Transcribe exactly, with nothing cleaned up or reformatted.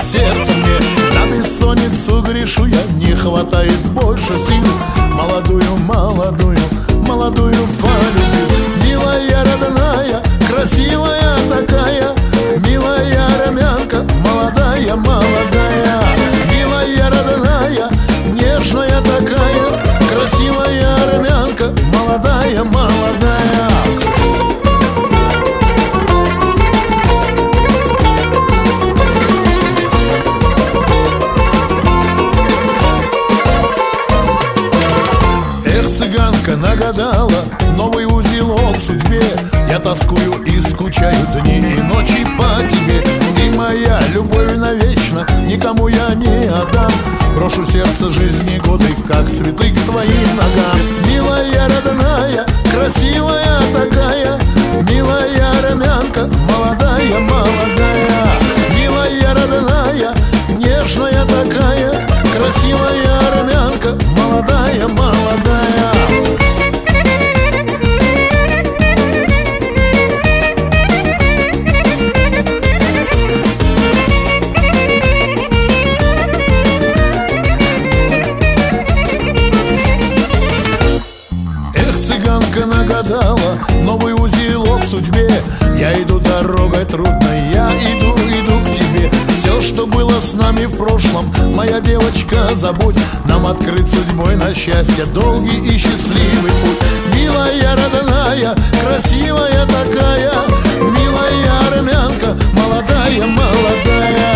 сердце мне. На бессонницу грешу я, не хватает больше сил. Молодую, молодую, молодую полюбил. Милая, родная, красивая такая, милая армянка, молодая, молодая. Милая, родная, нежная такая, красивая армянка, молодая, молодая. Эх, цыганка нагадала новый узелок в судьбе. Я тоскую и скучаю дни и ночи по тебе. И моя любовь навечно никому я не отдам. Брошу сердце жизни годы, как цветы к твоим ногам. Милая, родная, красивая такая, милая армянка, молодая, молодая. Милая, родная, нежная такая, красивая армянка, молодая, молодая. Цыганка нагадала новый узелок в судьбе. Я иду дорогой трудной, я иду, иду к тебе. Все, что было с нами в прошлом, моя девочка, забудь. Нам открыт судьбой на счастье долгий и счастливый путь. Милая, родная, красивая такая, милая армянка, молодая, молодая.